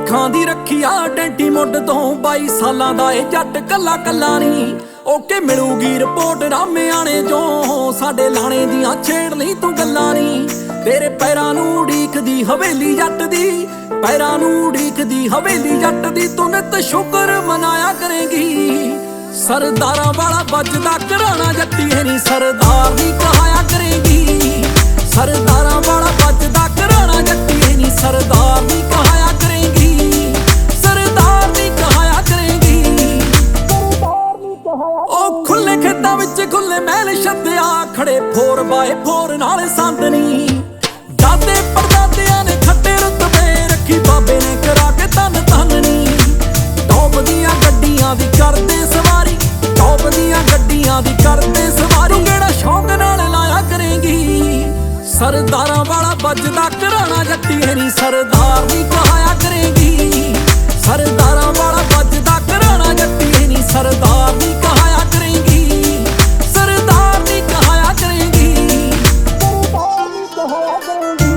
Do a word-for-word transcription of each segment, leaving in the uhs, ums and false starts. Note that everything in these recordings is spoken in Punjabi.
ਲੱਖਾਂ ਦੀ ਰੱਖਿਆ ਡੈਂਟੀ ਮੁੱਢ ਤੋਂ ਬਾਈ ਸਾਲਾਂ ਦਾ ਇਹ ਜੱਟ ਕੱਲਾ ਕੱਲਾ ਨਹੀਂ। ਓਕੇ ਮਿਲੂਗੀ ਰਿਪੋਰਟ ਰਾਮਿਆਣੇ ਚੋਂ, ਸਾਡੇ ਲਾਣੇ ਦੀਆਂ ਛੇੜ ਲਈ ਤੂੰ ਗੱਲਾਂ ਨਹੀਂ। ਤੇਰੇ ਪੈਰਾਂ ਨੂੰ ਉਡੀਕਦੀ ਹਵੇਲੀ ਜੱਟ ਦੀ, ਪੈਰਾਂ ਨੂੰ ਉਡੀਕਦੀ ਹਵੇਲੀ ਜੱਟ ਦੀ, ਤੂੰ ਨਿਤ ਸ਼ੁਕਰ ਮਨਾਇਆ ਕਰੇਗੀ। ਸਰਦਾਰਾਂ ਵਾਲਾ ਵੱਜਦਾ ਘਰਾਣਾ ਜੱਟੀ ਹੈ ਨੀ, ਸਰਦਾਰ ਨਹੀਂ ਕਹਾਇਆ ਕਰੇਗੀ। ਸਰਦਾਰਾਂ ਵਾਲਾ ਵੱਜਦਾ ਘਰਾਣਾ ਜੱਟੀ ਹੈ ਨੀ, ਸਰਦਾਰ ਨਹੀਂ ਕਹਾਇਆ ਕਰੇਗੀ। ਸਰਦਾਰ ਨਹੀਂ ਕਹਾਇਆ ਕਰੇਗੀ। ਉਹ ਖੁੱਲੇ ਖੇਤਾਂ ਵਿੱਚ ਖੁੱਲੇ ਮਹਿਲ ਛੱਡਿਆ, ਖੜੇ ਫੋਰ ਬਾਏ ਫੋਰ ਨਾਲ ਸੰਦ ਨੀ। ਦਾਦੇ ਪੜਦਾਦਿਆਂ ਨੇ ਖੱਟੇ ਰੁਤਬੇ ਰੱਖੀ, ਬਾਬੇ ਨੇ ਕਰਾ ਕੇ ਤਨ ਤਨ ਨੀ। ਟੌਪ ਦੀਆਂ ਗੱਡੀਆਂ ਦੀ ਕਰਦੇ ਸਵਾਰੀ, ਟੌਪ ਦੀਆਂ ਗੱਡੀਆਂ ਦੀ ਕਰਦੇ ਸਵਾਰੀ, ਤੂੰ ਕਿਹੜਾ ਸ਼ੌਂਕ ਨਾਲ ਲਾਇਆ ਕਰੇਗੀ। ਸਰਦਾਰਾਂ ਵਾਲਾ ਵੱਜਦਾ ਘਰਾਣਾ ਜੱਟੀ ਹੈ ਨੀ, ਸਰਦਾਰ ਨਹੀਂ ਕਹਾਇਆ ਕਰੇਗੀ। ਸਰਦਾਰਾਂ ਵਾਲਾ ਵੱਜਦਾ ਘਰਾਣਾ ਜੱਟੀ ਹੈ ਨੀ, ਸਰਦਾਰ ਨਹੀਂ ਕਹਾਇਆ ਕਰੇਗੀ। ਸਰਦਾਰ ਨਹੀਂ ਕਹਾਇਆ ਕਰੇਗੀ। ਸਰਦਾਰ ਨਹੀਂ ਕਹਾਇਆ ਕਰੇਗੀ।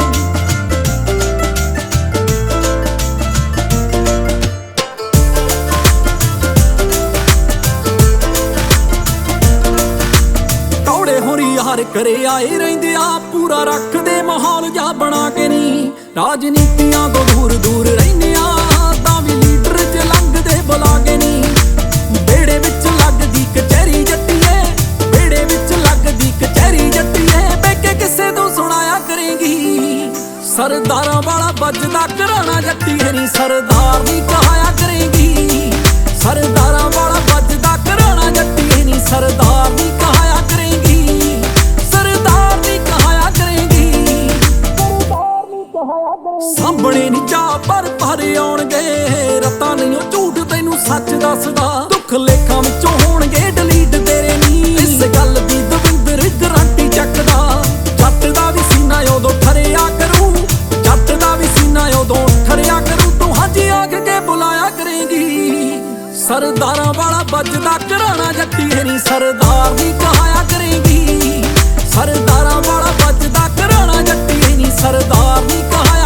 ਕੌੜੇ ਹੋਰੀ ਯਾਰ ਕਰੇ ਆਏ ਰਹਿੰਦੇ ਆ, ਪੂਰਾ ਰੱਖਦੇ ਮਾਹੌਲ ਜਾ ਬਣਾ ਕੇ ਨੀ। ਰਾਜਨੀਤੀਆਂ ਤੋਂ ਦੂਰ ਦੂਰ ਰਹਿੰਦੇ ਆ, ਤਾਂ ਵੀ ਲੀਡਰ ਚ ਲੰਘਦੇ ਬੁਲਾ ਕੇ ਨੀ। ਬੇੜੇ ਵਿੱਚ ਲੱਗਦੀ ਕਚਹਿਰੀ ਜੱਟੀਏ, ਬੇੜੇ ਵਿੱਚ ਲੱਗਦੀ ਕਚਹਿਰੀ ਜੱਟੀਏ, ਬਹਿ ਕੇ ਕਿਸੇ ਤੋਂ ਸੁਣਾਇਆ ਕਰੇਗੀ। ਸਰਦਾਰਾਂ ਵਾਲਾ ਵੱਜਦਾ ਘਰਾਣਾ ਜੱਟੀ ਹੈ ਨੀ, ਸਰਦਾਰ ਨਹੀਂ ਕਹਾਇਆ ਕਰੇਗੀ। ਸਰਦਾਰਾਂ ਵਾਲਾ ਵੱਜਦਾ ਘਰਾਣਾ ਜੱਟੀ ਹੈ ਨੀ, ਸਰਦਾਰ ਨਹੀਂ ਕਹਾਇਆ ਕਰੇਗੀ। ਸਰਦਾਰ ਨਹੀਂ ਕਹਾਇਆ ਕਰੇਗੀ। ਸਰਦਾਰ ਨਹੀਂ ਕਹਾਇਆ ਕਰੇਗੀ। ਸਾਹਮਣੇ ਨੀ ਚਾਹ ਪਰ ਭਰ ਆਉਣਗੇ, ਰਤਾ ਨਹੀਂ ਉਹ ਝੂਠ ਤੈਨੂੰ ਸੱਚ ਦੱਸਦਾ। ਦੁੱਖ ਲੇਖਾਂ ਵਿੱਚੋਂ ਹੋਣਗੇ ਡਿਲੀਟ ਤੇਰੇ ਨੀ, ਇਸ ਗੱਲ ਦੀ ਦਵਿੰਦਰ ਗਰੰਟੀ ਚੱਕਦਾ। ਜੱਟ ਦਾ ਵੀ ਸੀਨਾ ਉਦੋਂ ਠਰਿਆ ਕਰੂ, ਜੱਟ ਦਾ ਵੀ ਸੀਨਾ ਉਦੋਂ ਠਰਿਆ ਕਰੂ, ਤੂੰ ਹਾਂਜੀ ਆਖ ਕੇ ਬੁਲਾਇਆ ਕਰੇਗੀ। ਸਰਦਾਰਾਂ ਵਾਲਾ ਵੱਜਦਾ ਘਰਾਣਾ ਜੱਟੀ ਹੈ ਨੀ, ਸਰਦਾਰ ਨਹੀਂ ਕਹਾਇਆ ਕਰੇਗੀ। ਸਰਦਾਰਾਂ ਵਾਲਾ ਵੱਜਦਾ ਘਰਾਣਾ ਜੱਟੀ ਹੈ ਨੀ, ਸਰਦਾਰ ਨਹੀਂ ਕਹਾਇਆ